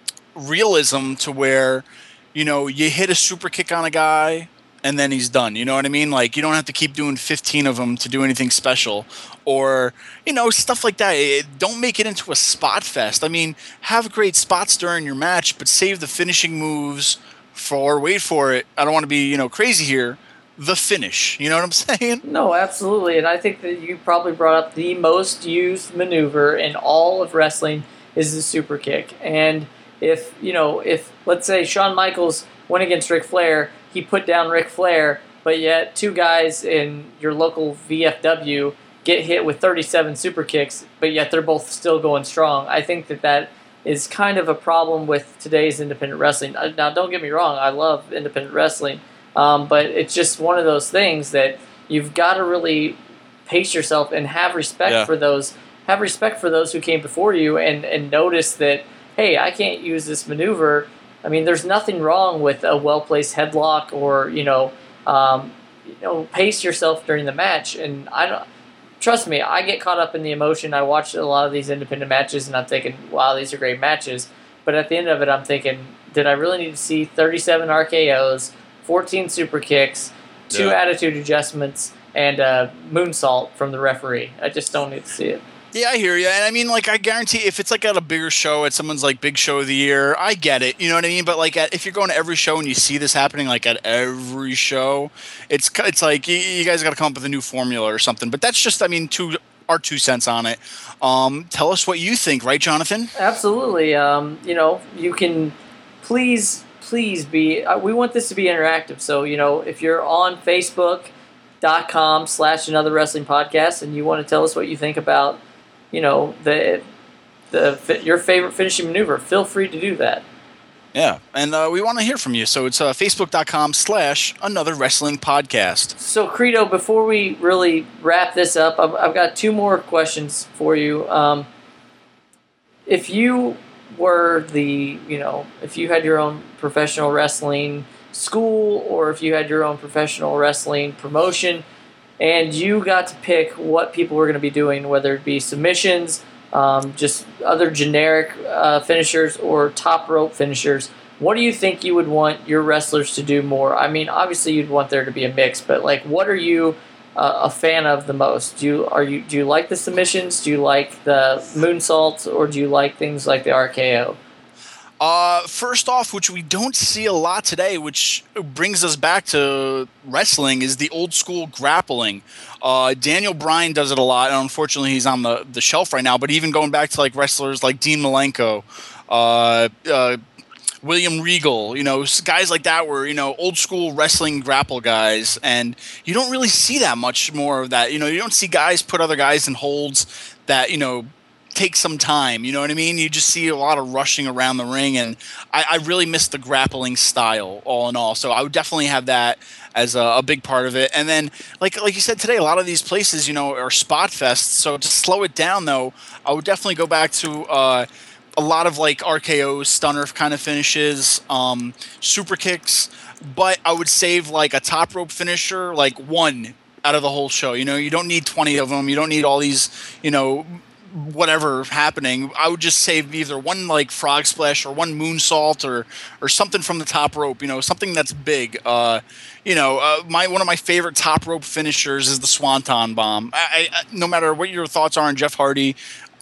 S2: realism to where, you know, you hit a super kick on a guy and then he's done. You know what I mean? Like you don't have to keep doing fifteen of them to do anything special, or, you know, stuff like that. It, don't make it into a spot fest. I mean, have great spots during your match, but save the finishing moves for, wait for it, I don't want to be, you know, crazy here, the finish. You know what I'm saying?
S3: No, absolutely. And I think that you probably brought up the most used maneuver in all of wrestling is the super kick. And if, you know, if, let's say, Shawn Michaels went against Ric Flair, he put down Ric Flair, but yet two guys in your local V F W get hit with thirty-seven super kicks, but yet they're both still going strong. I think that that is kind of a problem with today's independent wrestling. Now, don't get me wrong, I love independent wrestling, um, but it's just one of those things that you've got to really pace yourself and have respect
S2: yeah.
S3: for those, have respect for those who came before you, and, and notice that, hey, I can't use this maneuver. I mean, there's nothing wrong with a well-placed headlock, or, you know, um, you know, pace yourself during the match. And I don't, trust me, I get caught up in the emotion. I watch a lot of these independent matches, and I'm thinking, wow, these are great matches. But at the end of it, I'm thinking, did I really need to see thirty-seven R K Os, fourteen super kicks, two
S2: yeah.
S3: attitude adjustments, and a moonsault from the referee? I just don't need to see it.
S2: Yeah, I hear you. And I mean, like, I guarantee if it's like at a bigger show, at someone's like big show of the year, I get it. You know what I mean? But like, at, if you're going to every show and you see this happening, like at every show, it's it's like you, you guys got to come up with a new formula or something. But that's just, I mean, two our two cents on it. Um, tell us what you think, right, Jonathan?
S3: Absolutely. Um, you know, you can please, please be. Uh, we want this to be interactive. So you know, if you're on Facebook dot com slash Another Wrestling Podcast and you want to tell us what you think about, you know, the the your favorite finishing maneuver, feel free to do that.
S2: Yeah, and uh, we want to hear from you. So it's uh, Facebook dot com slash Another Wrestling Podcast.
S3: So, Credo, before we really wrap this up, I've, I've got two more questions for you. Um, if you were the, you know, if you had your own professional wrestling school, or if you had your own professional wrestling promotion, and you got to pick what people were going to be doing, whether it be submissions, um, just other generic uh, finishers, or top rope finishers, what do you think you would want your wrestlers to do more? I mean, obviously you'd want there to be a mix, but like, what are you uh, a fan of the most? Do you are you do you like the submissions? Do you like the moonsaults, or do you like things like the R K O?
S2: Uh, first off, which we don't see a lot today, which brings us back to wrestling, is the old school grappling. Uh, Daniel Bryan does it a lot, and unfortunately he's on the, the shelf right now, but even going back to like wrestlers like Dean Malenko, uh, uh, William Regal, you know, guys like that were, you know, old school wrestling grapple guys, and you don't really see that much more of that. You know, you don't see guys put other guys in holds that, you know, take some time, you know what I mean? You just see a lot of rushing around the ring, and I, I really miss the grappling style all in all. So I would definitely have that as a, a big part of it. And then, like like you said today, a lot of these places, you know, are spot fests. So to slow it down, though, I would definitely go back to uh, a lot of like R K Os, stunner kind of finishes, um, super kicks. But I would save like a top rope finisher, like one out of the whole show. You know, you don't need twenty of them. You don't need all these, you know, whatever happening. I would just save either one like frog splash or one moonsault or or something from the top rope, you know, something that's big. Uh, you know, uh, my one of my favorite top rope finishers is the Swanton Bomb. I, I, no matter what your thoughts are on Jeff Hardy,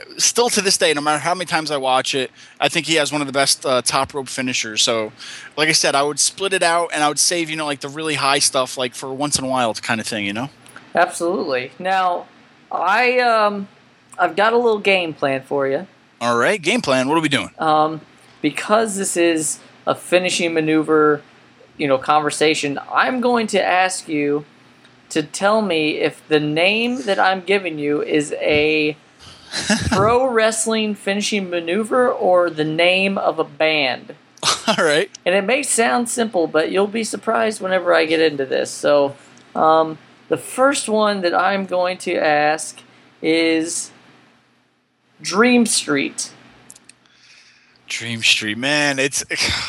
S2: still to this day, no matter how many times I watch it, I think he has one of the best uh, top rope finishers. So, like I said, I would split it out and I would save, you know, like the really high stuff, like for once in a while kind of thing, you know?
S3: Absolutely. Now, I um, I've got a little game plan for you.
S2: All right, game plan. What are we doing?
S3: Um, because this is a finishing maneuver, you know, conversation, I'm going to ask you to tell me if the name that I'm giving you is a pro wrestling finishing maneuver or the name of a band.
S2: All right.
S3: And it may sound simple, but you'll be surprised whenever I get into this. So, um, the first one that I'm going to ask is Dream Street.
S2: Dream Street, man, it's.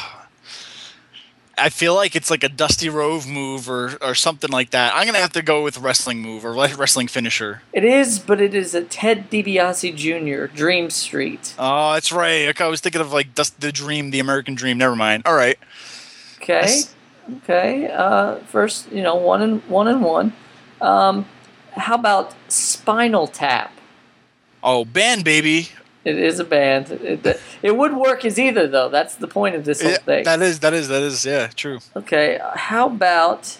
S2: I feel like it's like a Dusty Rove move or, or something like that. I'm gonna have to go with wrestling move or wrestling finisher.
S3: It is, but it is a Ted DiBiase Junior Dream Street.
S2: Oh, that's right. Okay, I was thinking of like Dust, the Dream, the American Dream. Never mind. All right.
S3: Okay.
S2: Yes.
S3: Okay. Uh, first, you know, one and one and one. Um, how about Spinal Tap?
S2: Oh, band, baby.
S3: It is a band. It, it would work as either, though. That's the point of this whole
S2: Yeah,
S3: thing.
S2: that is, that is, that is, yeah, true.
S3: Okay, how about,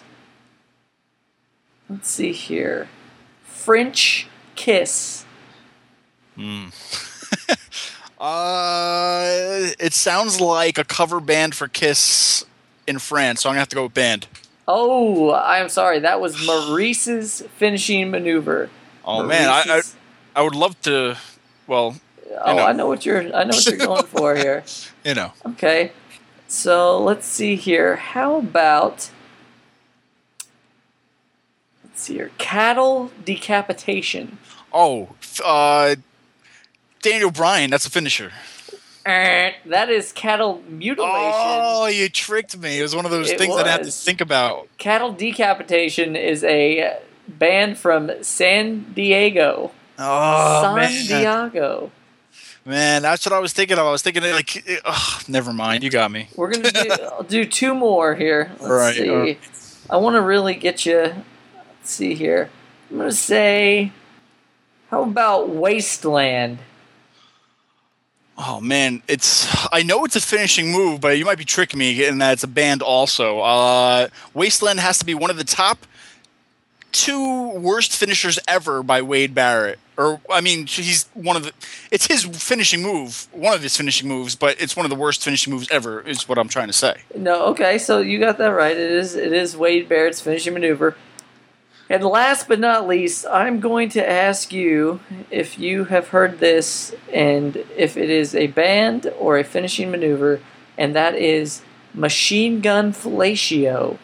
S3: let's see here, French Kiss.
S2: Hmm. uh, it sounds like a cover band for Kiss in France, so I'm gonna have to go with band.
S3: Oh, I'm sorry. That was Maurice's finishing maneuver.
S2: Oh man, I, I I would love to. Well.
S3: Oh,
S2: know.
S3: I know what you're. I know what you're going for here.
S2: You know.
S3: Okay, so let's see here. How about let's see here, cattle decapitation.
S2: Oh, uh, Daniel Bryan. That's a finisher.
S3: Uh, that is cattle mutilation.
S2: Oh, you tricked me. It was one of those
S3: It
S2: things I'd have to
S3: was.
S2: think about.
S3: Cattle decapitation is a band from San Diego.
S2: Oh
S3: San
S2: man,
S3: Diego.
S2: man, that's what I was thinking of. I was thinking like, oh, never mind. You got me.
S3: We're gonna do, I'll do two more here. Let's
S2: Right,
S3: see.
S2: uh.
S3: I want to really get you. Let's see here. I'm gonna say, how about Wasteland?
S2: Oh man, it's. I know it's a finishing move, but you might be tricking me in that it's a band also. Uh, Wasteland has to be one of the top two worst finishers ever by Wade Barrett. Or I mean, he's one of the. It's his finishing move, one of his finishing moves, but it's one of the worst finishing moves ever. Is what I'm trying to say.
S3: No, okay, so you got that right. It is. It is Wade Barrett's finishing maneuver. And last but not least, I'm going to ask you if you have heard this and if it is a band or a finishing maneuver, and that is Machine Gun Fellatio.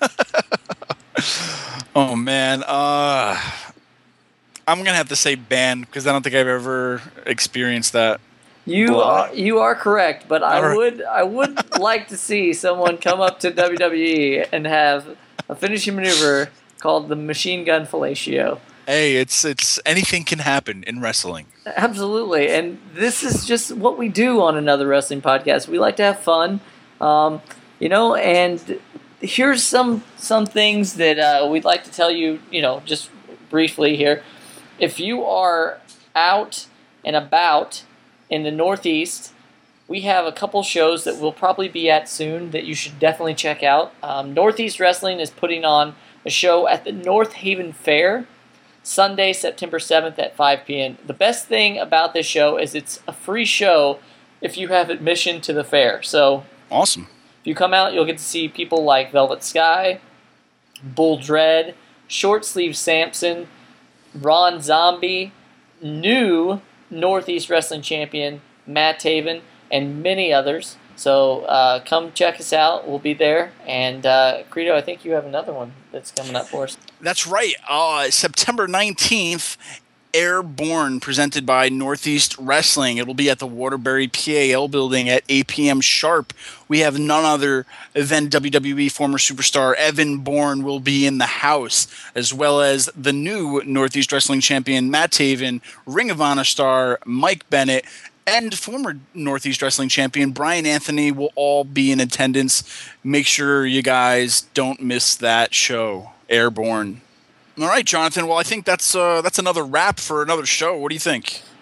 S2: Oh man, uh, I'm gonna have to say band because I don't think I've ever experienced that.
S3: You
S2: Blah.
S3: are, you are correct, but I
S2: All right.
S3: would I would like to see someone come up to W W E and have a finishing maneuver called the Machine Gun Fellatio.
S2: Hey, it's it's anything can happen in wrestling.
S3: Absolutely, and this is just what we do on Another Wrestling Podcast. We like to have fun, um, you know, and here's some some things that uh, we'd like to tell you, you know, just briefly here. If you are out and about in the Northeast, we have a couple shows that we'll probably be at soon that you should definitely check out. Um, Northeast Wrestling is putting on a show at the North Haven Fair, Sunday, September seventh at five p.m. The best thing about this show is it's a free show if you have admission to the fair. So
S2: Awesome.
S3: if you come out, you'll get to see people like Velvet Sky, Bull Dread, Short Sleeve Samson, Ron Zombie, new Northeast Wrestling Champion Matt Taven, and many others. So uh, come check us out. We'll be there. And uh, Credo, I think you have another one that's coming up for us.
S2: That's right. Uh, September nineteenth, Airborne, presented by Northeast Wrestling. It will be at the Waterbury P A L building at eight p.m. sharp. We have none other than W W E former superstar Evan Bourne will be in the house, as well as the new Northeast Wrestling champion Matt Taven, Ring of Honor star Mike Bennett, and former Northeast Wrestling champion Brian Anthony will all be in attendance. Make sure you guys don't miss that show, Airborne. All right, Jonathan. Well, I think that's uh, that's another wrap for another show. What do you think?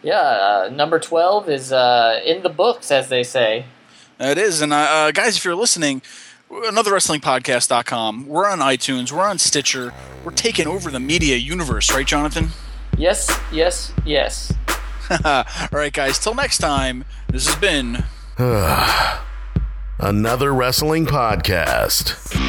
S3: Yeah, uh, number twelve is uh, in the books, as they say.
S2: It is. And, uh, uh, guys, if you're listening, another wrestling podcast dot com. We're on iTunes. We're on Stitcher. We're taking over the media universe, right, Jonathan?
S3: Yes, yes, yes.
S2: All right, guys. Till next time, this has been...
S4: Another wrestling podcast.